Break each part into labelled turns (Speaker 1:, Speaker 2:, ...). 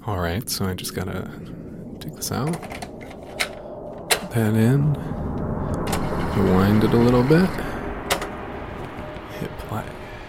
Speaker 1: Alright, so I just gotta take this out, put that in, rewind it a little bit, hit play.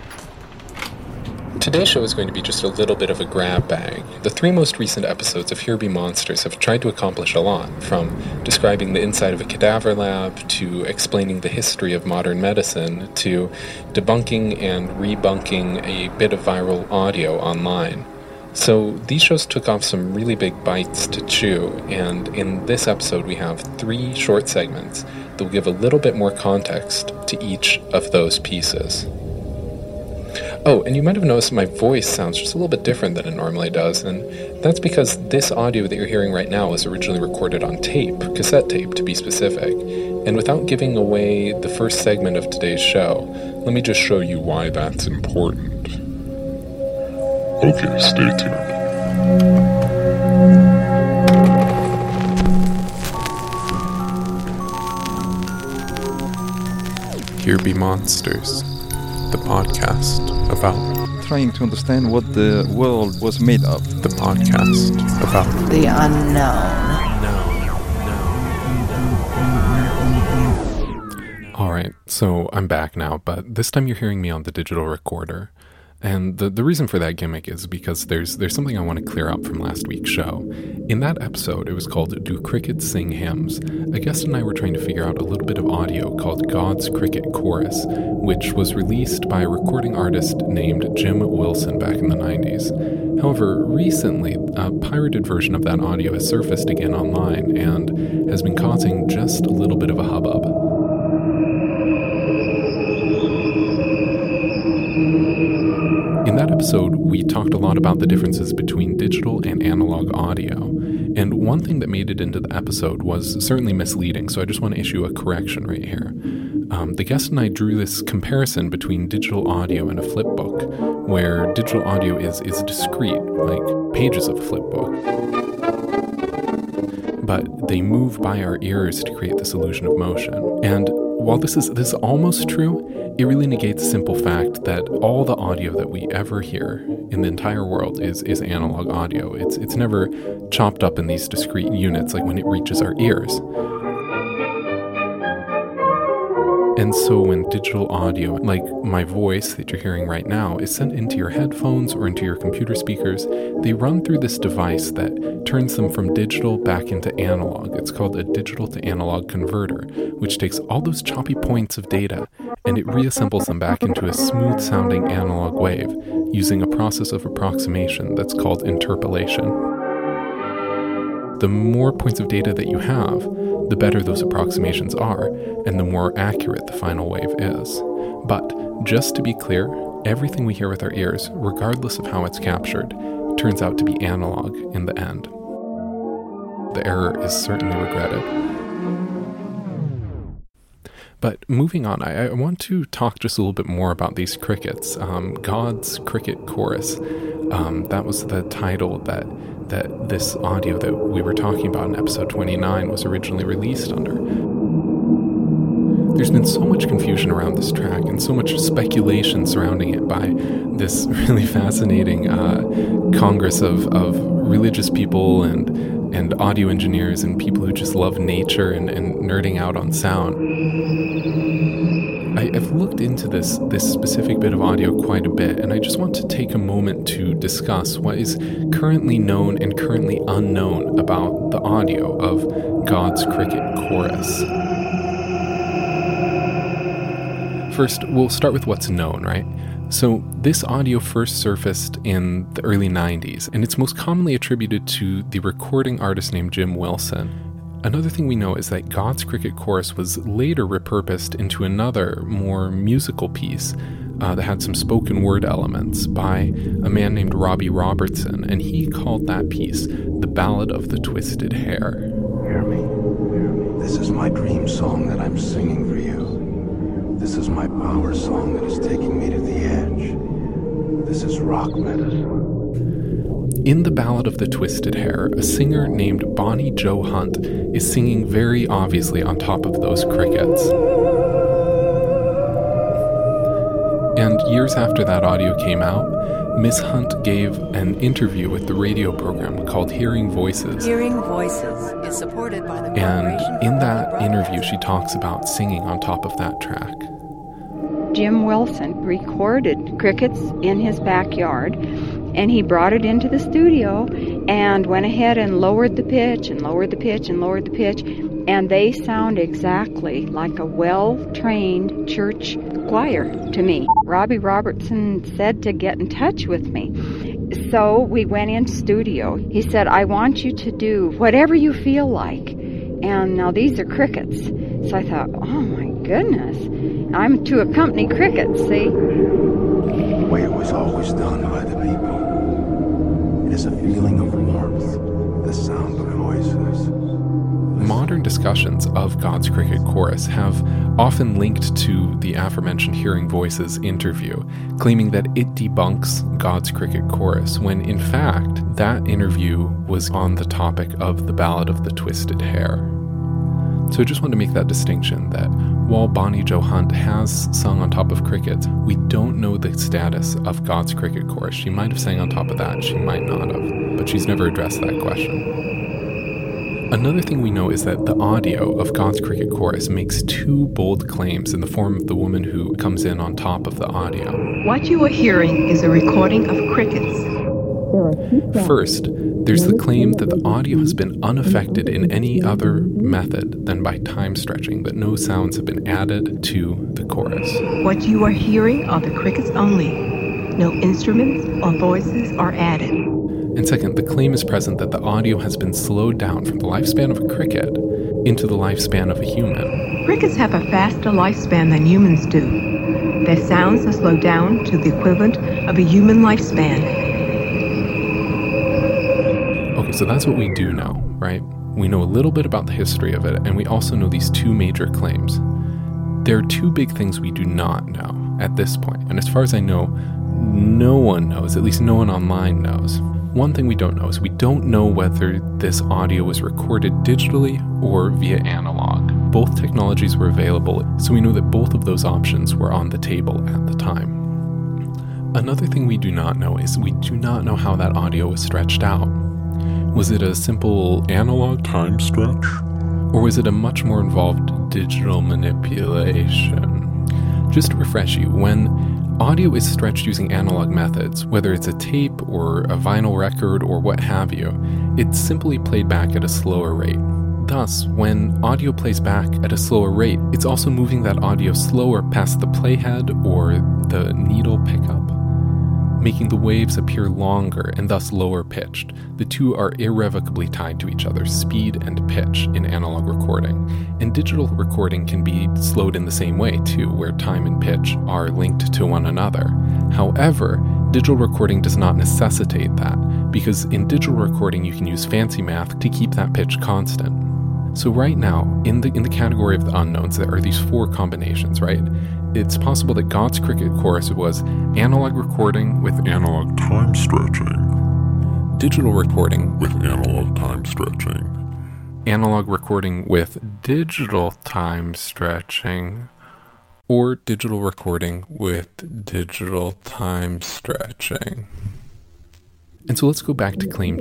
Speaker 1: Today's show is going to be just a little bit of a grab bag. The three most recent episodes of Here Be Monsters have tried to accomplish a lot, from describing the inside of a cadaver lab, to explaining the history of modern medicine, to debunking and rebunking a bit of viral audio online. So these shows took off some really big bites to chew, and in this episode we have 3 short segments that will give a little bit more context to each of those pieces. Oh, and you might have noticed my voice sounds just a little bit different than it normally does, and that's because this audio that you're hearing right now was originally recorded on tape, cassette tape to be specific. And without giving away the first segment of today's show, let me just show you why that's important. Okay, stay tuned. Here Be Monsters, the podcast about
Speaker 2: trying to understand what the world was made of.
Speaker 1: The podcast about
Speaker 3: the unknown.
Speaker 1: Alright, so I'm back now, but this time you're hearing me on the digital recorder. And the reason for that gimmick is because there's something I want to clear up from last week's show. In that episode, it was called Do Crickets Sing Hymns? A guest and I were trying to figure out a little bit of audio called God's Cricket Chorus, which was released by a recording artist named Jim Wilson back in the 90s. However, recently, a pirated version of that audio has surfaced again online and has been causing just a little bit of a hubbub. In that episode, we talked a lot about the differences between digital and analog audio, and one thing that made it into the episode was certainly misleading, so I just want to issue a correction right here. The guest and I drew this comparison between digital audio and a flip book, where digital audio is discrete, like pages of a flip book. But they move by our ears to create this illusion of motion. And while this is almost true, it really negates the simple fact that all the audio that we ever hear in the entire world is analog audio. It's never chopped up in these discrete units like when it reaches our ears. And so when digital audio, like my voice that you're hearing right now, is sent into your headphones or into your computer speakers, they run through this device that turns them from digital back into analog. It's called a digital to analog converter, which takes all those choppy points of data and it reassembles them back into a smooth-sounding analog wave using a process of approximation that's called interpolation. The more points of data that you have, the better those approximations are, and the more accurate the final wave is. But, just to be clear, everything we hear with our ears, regardless of how it's captured, turns out to be analog in the end. The error is certainly regretted. But moving on, I want to talk just a little bit more about these crickets. God's Cricket Chorus. That was the title that this audio that we were talking about in episode 29 was originally released under. There's been so much confusion around this track and so much speculation surrounding it by this really fascinating congress of religious people and audio engineers and people who just love nature and nerding out on sound. I've looked into this specific bit of audio quite a bit, and I just want to take a moment to discuss what is currently known and currently unknown about the audio of God's Cricket Chorus. First, we'll start with what's known, right? So this audio first surfaced in the early 90s, and it's most commonly attributed to the recording artist named Jim Wilson. Another thing we know is that God's Cricket Chorus was later repurposed into another, more musical piece that had some spoken word elements by a man named Robbie Robertson, and he called that piece The Ballad of the Twisted Hair.
Speaker 4: Hear me. This is my dream song that I'm singing for you. This is my power song that is taking me to the edge. This is rock medicine.
Speaker 1: In The Ballad of the Twisted Hair, a singer named Bonnie Jo Hunt is singing very obviously on top of those crickets. And years after that audio came out, Miss Hunt gave an interview with the radio program called Hearing Voices.
Speaker 3: Hearing Voices is supported by the
Speaker 1: And in that interview, she talks about singing on top of that track.
Speaker 5: Jim Wilson recorded crickets in his backyard, and he brought it into the studio and went ahead and lowered the pitch and lowered the pitch and lowered the pitch, and they sound exactly like a well-trained church choir to me. Robbie Robertson said to get in touch with me. So we went in studio. He said, I want you to do whatever you feel like. And now these are crickets. So I thought, oh my goodness, I'm to accompany crickets, see?
Speaker 4: The way it was always done by the people. It is a feeling of warmth, the sound of voices.
Speaker 1: Modern discussions of God's Cricket Chorus have often linked to the aforementioned Hearing Voices interview, claiming that it debunks God's Cricket Chorus, when in fact that interview was on the topic of the Ballad of the Twisted Hare. So I just want to make that distinction that while Bonnie Jo Hunt has sung on top of crickets, we don't know the status of God's Cricket Chorus. She might have sang on top of that, she might not have, but she's never addressed that question. Another thing we know is that the audio of God's Cricket Chorus makes two bold claims in the form of the woman who comes in on top of the audio.
Speaker 6: What you are hearing is a recording of crickets.
Speaker 1: First, there's the claim that the audio has been unaffected in any other method than by time stretching, that no sounds have been added to the chorus.
Speaker 6: What you are hearing are the crickets only. No instruments or voices are added.
Speaker 1: And second, the claim is present that the audio has been slowed down from the lifespan of a cricket into the lifespan of a human.
Speaker 6: Crickets have a faster lifespan than humans do. Their sounds are slowed down to the equivalent of a human lifespan.
Speaker 1: Okay, so that's what we do know, right? We know a little bit about the history of it, and we also know these two major claims. There are two big things we do not know at this point, and as far as I know, no one knows, at least no one online knows. One thing we don't know is we don't know whether this audio was recorded digitally or via analog. Both technologies were available, so we know that both of those options were on the table at the time. Another thing we do not know is we do not know how that audio was stretched out. Was it a simple analog time stretch? Or was it a much more involved digital manipulation? Just to refresh you, when audio is stretched using analog methods, whether it's a tape or a vinyl record or what have you, it's simply played back at a slower rate. Thus, when audio plays back at a slower rate, it's also moving that audio slower past the playhead or the needle pickup, making the waves appear longer and thus lower pitched. The two are irrevocably tied to each other, speed and pitch, in analog recording. And digital recording can be slowed in the same way too, where time and pitch are linked to one another. However, digital recording does not necessitate that, because in digital recording you can use fancy math to keep that pitch constant. So right now, in the category of the unknowns, there are these four combinations, right? It's possible that God's Cricket Chorus was analog recording with analog time stretching, digital recording with analog time stretching, analog recording with digital time stretching, or digital recording with digital time stretching. And so let's go back to claim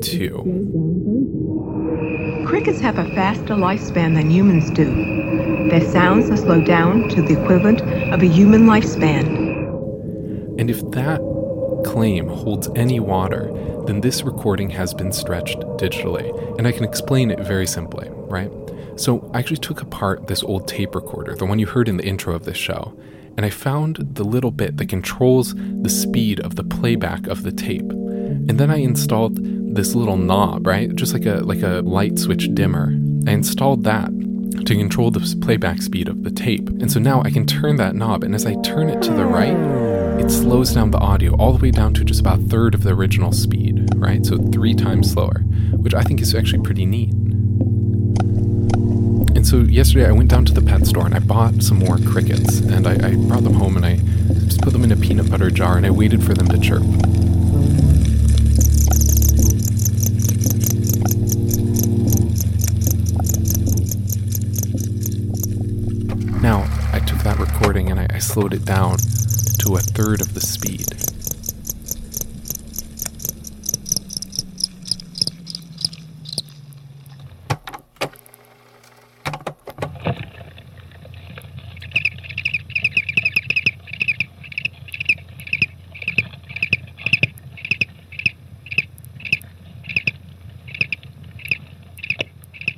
Speaker 1: 2.
Speaker 6: Crickets have a faster lifespan than humans do. Their sounds are slowed down to the equivalent of a human lifespan.
Speaker 1: And if that claim holds any water, then this recording has been stretched digitally. And I can explain it very simply, right? So I actually took apart this old tape recorder, the one you heard in the intro of this show, and I found the little bit that controls the speed of the playback of the tape. And then I installed this little knob, right? Just like a light switch dimmer. I installed that to control the playback speed of the tape. And so now I can turn that knob, and as I turn it to the right, it slows down the audio all the way down to just about a third of the original speed, right? So 3 times slower, which I think is actually pretty neat. And so yesterday I went down to the pet store and I bought some more crickets, and I brought them home and I just put them in a peanut butter jar and I waited for them to chirp. Now, I took that recording and I slowed it down to a third of the speed.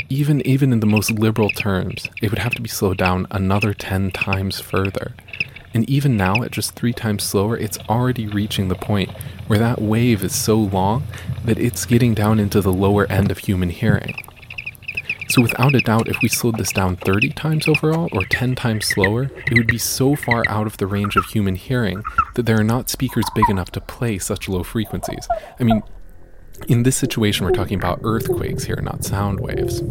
Speaker 1: even in the most liberal terms, it would have to be slowed down another 10 times further. And even now, at just 3 times slower, it's already reaching the point where that wave is so long that it's getting down into the lower end of human hearing. So without a doubt, if we slowed this down 30 times overall, or 10 times slower, it would be so far out of the range of human hearing that there are not speakers big enough to play such low frequencies. I mean, in this situation, we're talking about earthquakes here, not sound waves.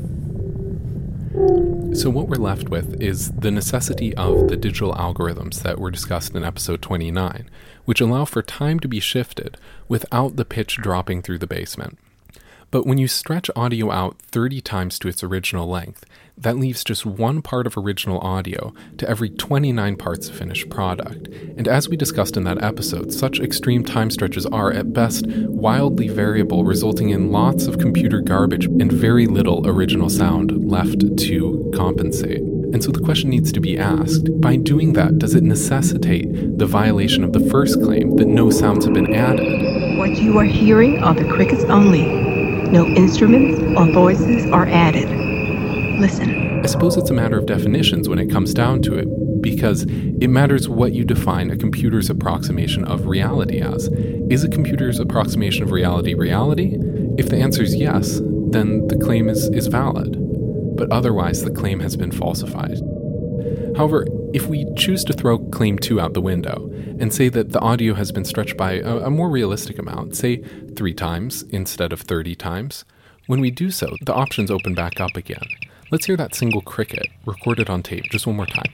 Speaker 1: So what we're left with is the necessity of the digital algorithms that were discussed in episode 29, which allow for time to be shifted without the pitch dropping through the basement. But when you stretch audio out 30 times to its original length, that leaves just one part of original audio to every 29 parts of finished product. And as we discussed in that episode, such extreme time stretches are, at best, wildly variable, resulting in lots of computer garbage and very little original sound left to compensate. And so the question needs to be asked, by doing that, does it necessitate the violation of the first claim that no sounds have been added?
Speaker 6: What you are hearing are the crickets only. No instruments or voices are added. Listen.
Speaker 1: I suppose it's a matter of definitions when it comes down to it, because it matters what you define a computer's approximation of reality as. Is a computer's approximation of reality reality? If the answer is yes, then the claim is valid. But otherwise, the claim has been falsified. However, if we choose to throw Claim 2 out the window and say that the audio has been stretched by a more realistic amount, say 3 times instead of 30 times, when we do so, the options open back up again. Let's hear that single cricket recorded on tape just one more time.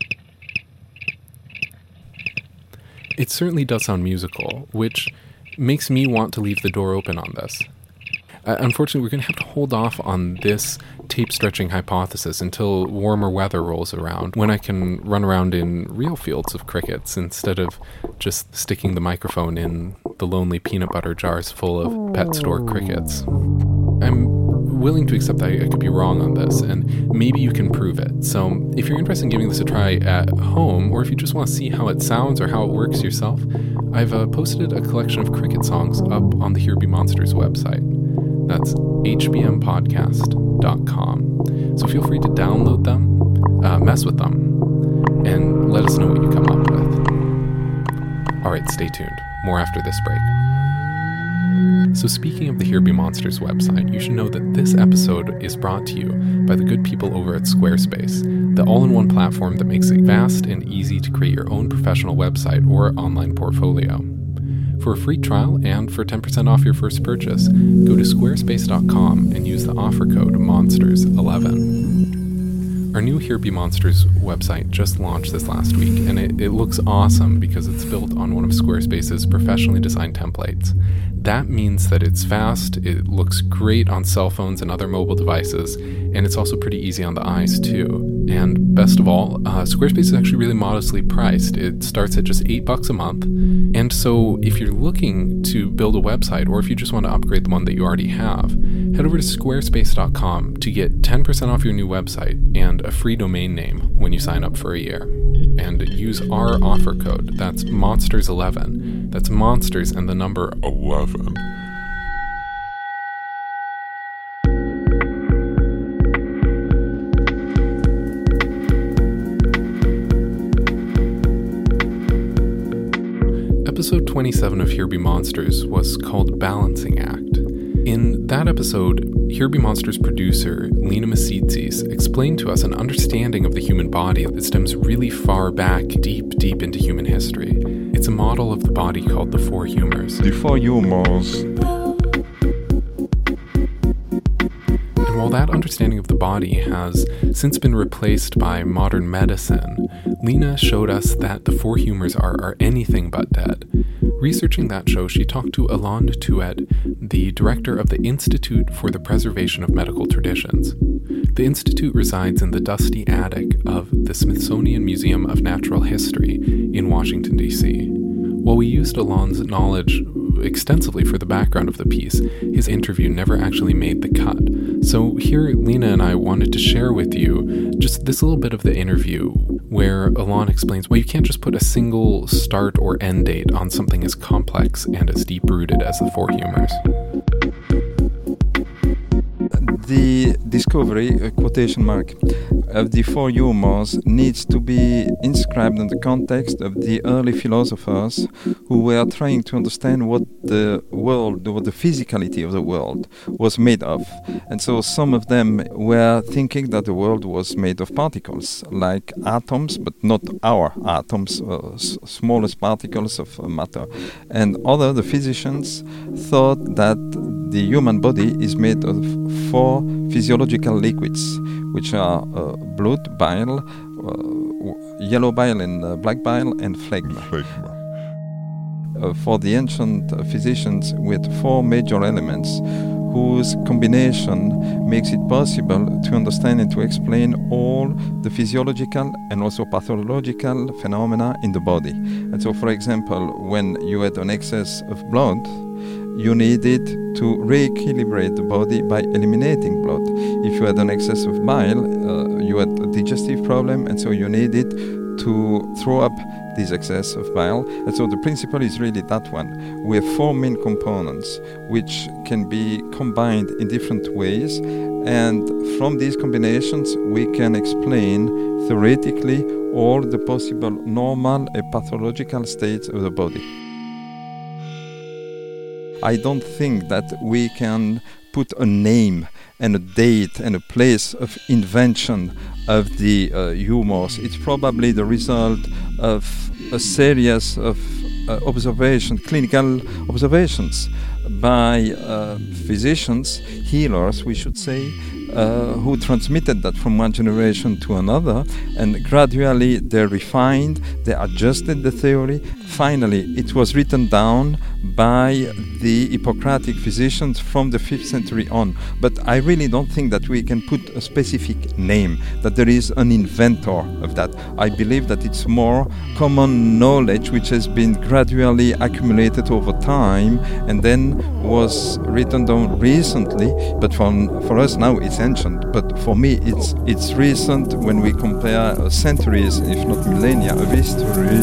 Speaker 1: It certainly does sound musical, which makes me want to leave the door open on this. Unfortunately, we're going to have to hold off on this tape-stretching hypothesis until warmer weather rolls around, when I can run around in real fields of crickets instead of just sticking the microphone in the lonely peanut butter jars full of pet store crickets. I'm willing to accept that I could be wrong on this, and maybe you can prove it. So if you're interested in giving this a try at home, or if you just want to see how it sounds or how it works yourself, I've posted a collection of cricket songs up on the Here Be Monsters website. That's hbmpodcast.com. So feel free to download them, mess with them, and let us know what you come up with. Alright, stay tuned. More after this break. So speaking of the Here Be Monsters website, you should know that this episode is brought to you by the good people over at Squarespace, the all-in-one platform that makes it fast and easy to create your own professional website or online portfolio. For a free trial and for 10% off your first purchase, go to squarespace.com and use the offer code MONSTERS11. Our new Here Be Monsters website just launched this last week, and it looks awesome because it's built on one of Squarespace's professionally designed templates. That means that it's fast, it looks great on cell phones and other mobile devices, and it's also pretty easy on the eyes too. And best of all, Squarespace is actually really modestly priced. It starts at just $8 a month. And so if you're looking to build a website, or if you just want to upgrade the one that you already have, head over to squarespace.com to get 10% off your new website and a free domain name when you sign up for a year. And use our offer code. That's Monsters11. That's Monsters and the number 11. Episode 27 of Here Be Monsters was called Balancing Act. In that episode, Here Be Monsters producer Lena Misitzis explained to us an understanding of the human body that stems really far back, deep into human history. It's a model of the body called the four humors.
Speaker 2: The four humors.
Speaker 1: And while that understanding of the body has since been replaced by modern medicine, Lena showed us that the four humors are anything but dead. Researching that show, she talked to Alain Tuet, the director of the Institute for the Preservation of Medical Traditions. The institute resides in the dusty attic of the Smithsonian Museum of Natural History in Washington, D.C. While we used Alain's knowledge extensively for the background of the piece, his interview never actually made the cut. So here, Lena and I wanted to share with you just this little bit of the interview where Alain explains, well, you can't just put a single start or end date on something as complex and as deep-rooted as the four humors.
Speaker 2: The discovery, quotation mark, of the four humors needs to be inscribed in the context of the early philosophers who were trying to understand what the world, what the physicality of the world was made of. And so some of them were thinking that the world was made of particles, like atoms, but not our atoms, smallest particles of matter. And other, the physicians, thought that the human body is made of four physiological liquids, which are blood, bile, yellow bile and black bile, and phlegm. For the ancient physicians, with four major elements whose combination makes it possible to understand and to explain all the physiological and also pathological phenomena in the body. And so, for example, when you had an excess of blood, you needed to re-equilibrate the body by eliminating blood. If you had an excess of bile, you had a digestive problem, and so you needed to throw up this excess of bile. And so the principle is really that one. We have four main components which can be combined in different ways, and from these combinations we can explain theoretically all the possible normal and pathological states of the body. I don't think that we can put a name and a date and a place of invention of the humors. It's probably the result of a series of clinical observations by physicians, healers, we should say, who transmitted that from one generation to another, and gradually they refined, they adjusted the theory. Finally, it was written down by the Hippocratic physicians from the 5th century on. But I really don't think that we can put a specific name, that there is an inventor of that. I believe that it's more common knowledge which has been gradually accumulated over time and then was written down recently. But for us now it's ancient. But for me it's recent when we compare centuries, if not millennia, of history.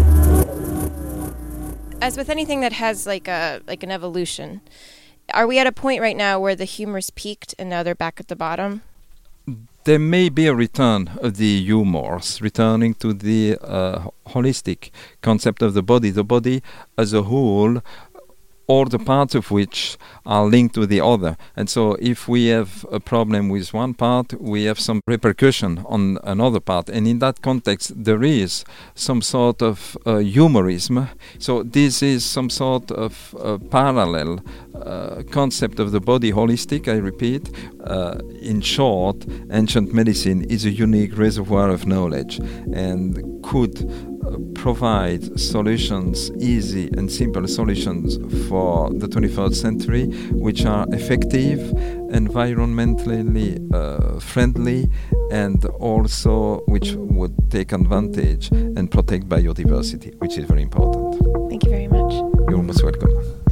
Speaker 7: As with anything that has like an evolution, are we at a point right now where the humors peaked and now they're back at the bottom?
Speaker 2: There may be a return of the humors, returning to the holistic concept of the body as a whole, all the parts of which are linked to the other. And so if we have a problem with one part, we have some repercussion on another part. And in that context, there is some sort of humorism. So this is some sort of parallel concept of the body, holistic, I repeat. In short, ancient medicine is a unique reservoir of knowledge and could provide solutions, easy and simple solutions for the 21st century, which are effective, environmentally friendly, and also which would take advantage and protect biodiversity, which is very important.
Speaker 7: Thank you very much.
Speaker 2: You're most welcome.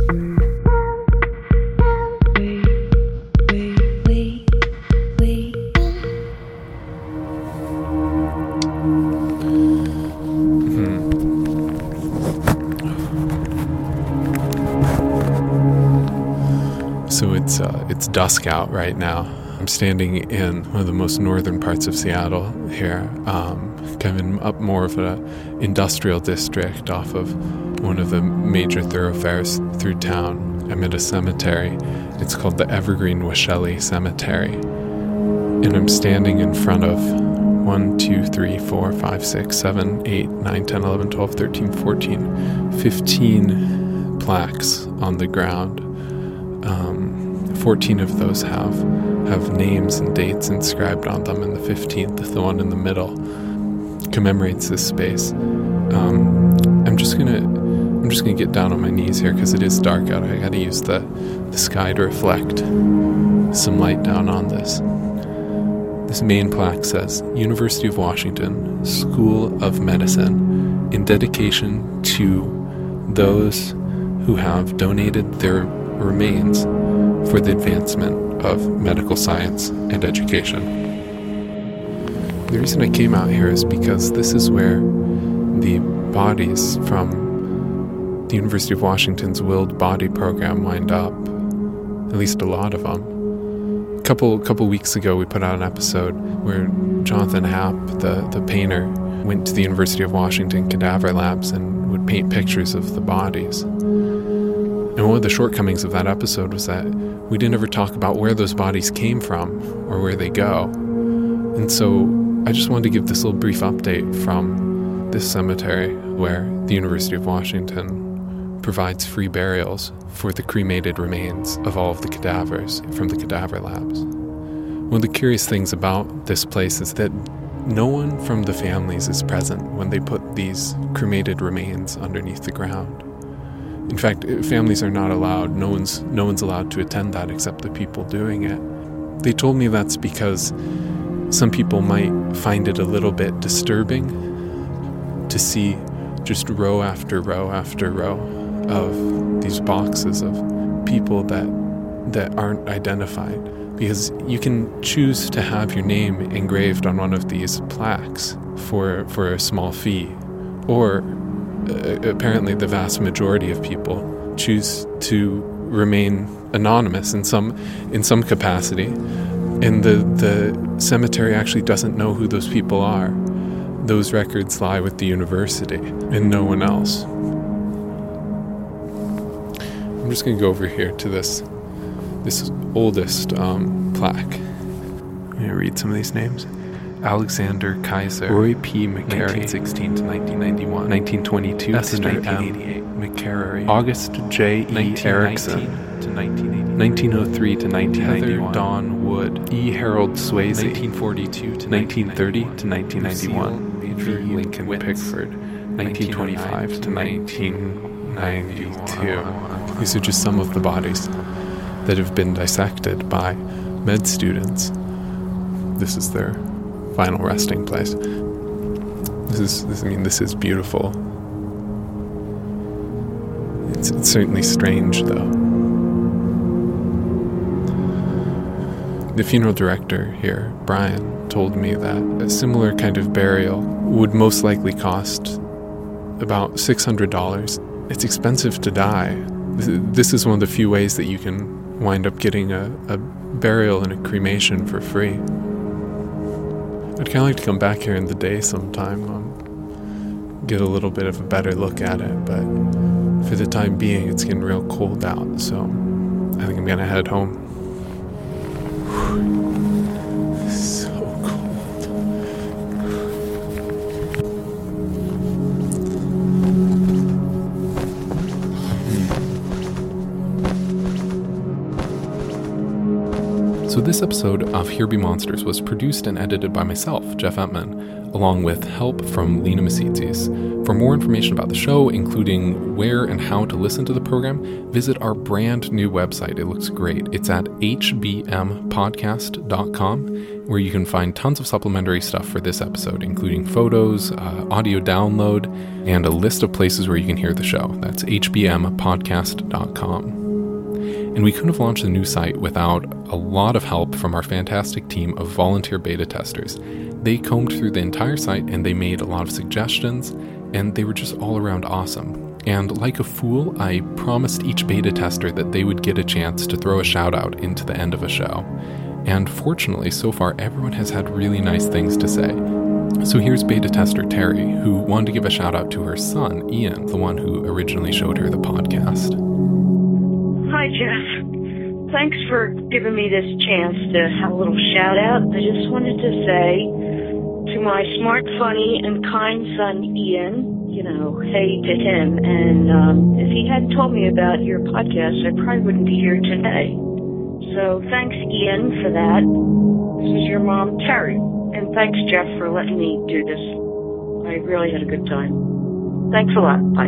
Speaker 1: So it's dusk out right now. I'm standing in one of the most northern parts of Seattle here, kind of in up more of an industrial district off of one of the major thoroughfares through town. I'm at a cemetery. It's called the Evergreen Washelli Cemetery. And I'm standing in front of 1, 2, 3, 4, 5, 6, 7, 8, 9, 10, 11, 12, 13, 14, 15 plaques on the ground. 14 of those have names and dates inscribed on them, and the 15th, the one in the middle, commemorates this space. I'm just gonna get down on my knees here because it is dark out. I gotta use the sky to reflect some light down on this. This main plaque says, University of Washington, School of Medicine, in dedication to those who have donated their remains for the advancement of medical science and education. The reason I came out here is because this is where the bodies from the University of Washington's Willed Body Program wind up, at least a lot of them. couple weeks ago, we put out an episode where Jonathan Happ, the painter, went to the University of Washington cadaver labs and would paint pictures of the bodies. And one of the shortcomings of that episode was that we didn't ever talk about where those bodies came from or where they go. And so I just wanted to give this little brief update from this cemetery where the University of Washington provides free burials for the cremated remains of all of the cadavers from the cadaver labs. One of the curious things about this place is that no one from the families is present when they put these cremated remains underneath the ground. In fact, families are not allowed. No one's allowed to attend that except the people doing it. They told me that's because some people might find it a little bit disturbing to see just row after row after row of these boxes of people that aren't identified. Because you can choose to have your name engraved on one of these plaques for a small fee, or apparently the vast majority of people choose to remain anonymous in some capacity, and the cemetery actually doesn't know who those people are. Those records lie with the university and no one else. I'm just going to go over here to this oldest plaque. I'm going to read some of these names. Alexander Kaiser, Roy P. McCary, 1916 to 1991, 1922 to 1988, McCary, August J. E. Erickson, to 1903 to 1991, Don Wood, E. Harold Swayze, 1942 to 1930 to 1991, Major Lincoln Pickford, 1925 to 1992. These are just some of the bodies that have been dissected by med students. This is their final resting place. This is beautiful. It's certainly strange, though. The funeral director here, Brian, told me that a similar kind of burial would most likely cost about $600. It's expensive to die. This is one of the few ways that you can wind up getting a burial and a cremation for free. I'd kind of like to come back here in the day sometime, get a little bit of a better look at it, but for the time being, it's getting real cold out, so I think I'm gonna head home. So cold. So this episode of Here Be Monsters was produced and edited by myself, Jeff Entman, along with help from Lena Masitzis. For more information about the show, including where and how to listen to the program, visit our brand new website. It looks great. It's at hbmpodcast.com, where you can find tons of supplementary stuff for this episode, including photos, audio download, and a list of places where you can hear the show. That's hbmpodcast.com. And we couldn't have launched the new site without a lot of help from our fantastic team of volunteer beta testers. They combed through the entire site and they made a lot of suggestions, and they were just all around awesome. And like a fool, I promised each beta tester that they would get a chance to throw a shout out into the end of a show. And fortunately, so far, everyone has had really nice things to say. So here's beta tester Terry, who wanted to give a shout out to her son, Ian, the one who originally showed her the podcast.
Speaker 8: Hi, Jeff. Thanks for giving me this chance to have a little shout out. I just wanted to say to my smart, funny, and kind son, Ian, hey to him. And if he hadn't told me about your podcast, I probably wouldn't be here today. So thanks, Ian, for that. This is your mom, Terry. And thanks, Jeff, for letting me do this. I really had a good time. Thanks a lot. Bye.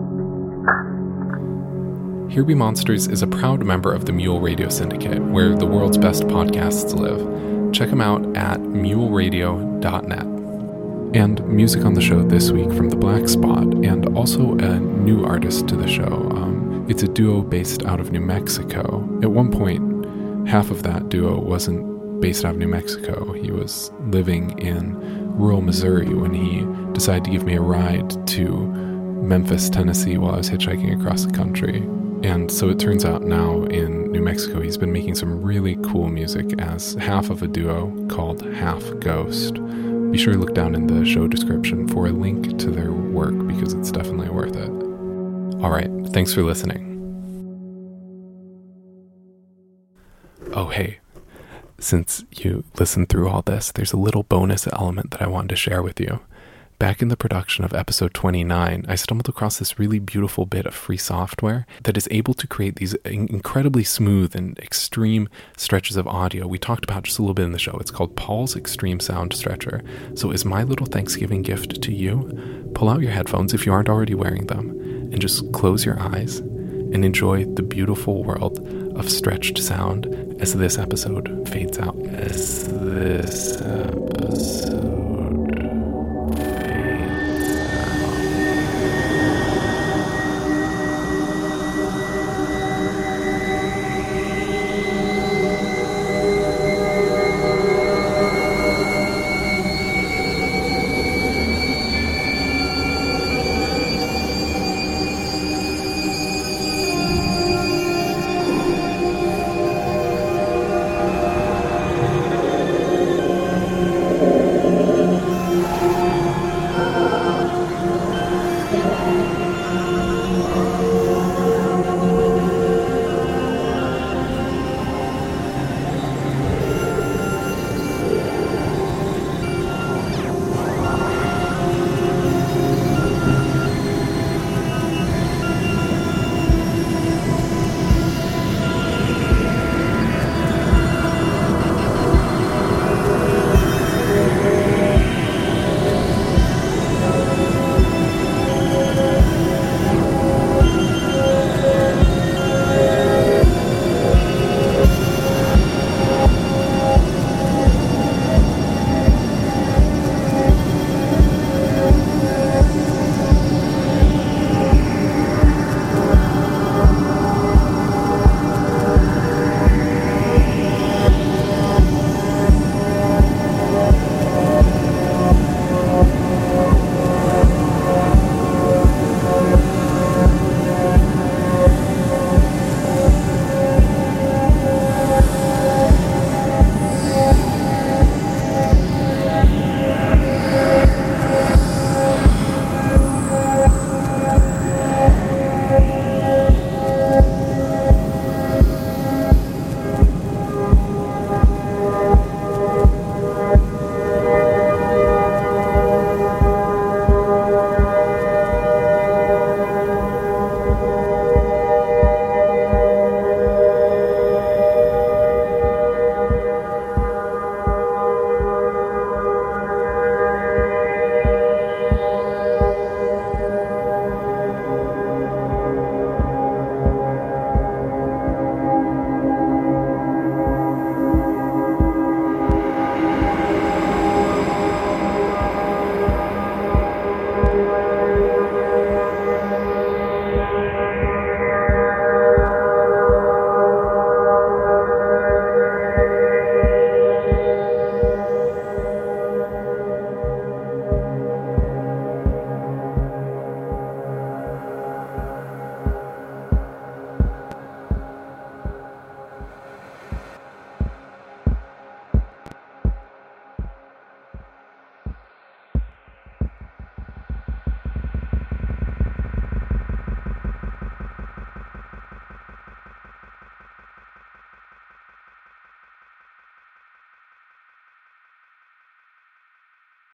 Speaker 1: Here Be Monsters is a proud member of the Mule Radio Syndicate, where the world's best podcasts live. Check them out at muleradio.net. And music on the show this week from The Black Spot, and also a new artist to the show. It's a duo based out of New Mexico. At one point, half of that duo wasn't based out of New Mexico. He was living in rural Missouri when he decided to give me a ride to Memphis, Tennessee while I was hitchhiking across the country. And so it turns out now in New New Mexico. He's been making some really cool music as half of a duo called Half Ghost. Be sure to look down in the show description for a link to their work because it's definitely worth it. All right, thanks for listening. Oh, hey, since you listened through all this, there's a little bonus element that I wanted to share with you. Back in the production of episode 29, I stumbled across this really beautiful bit of free software that is able to create these incredibly smooth and extreme stretches of audio. We talked about just a little bit in the show. It's called Paul's Extreme Sound Stretcher. So as my little Thanksgiving gift to you, pull out your headphones if you aren't already wearing them, and just close your eyes and enjoy the beautiful world of stretched sound as this episode fades out. As this episode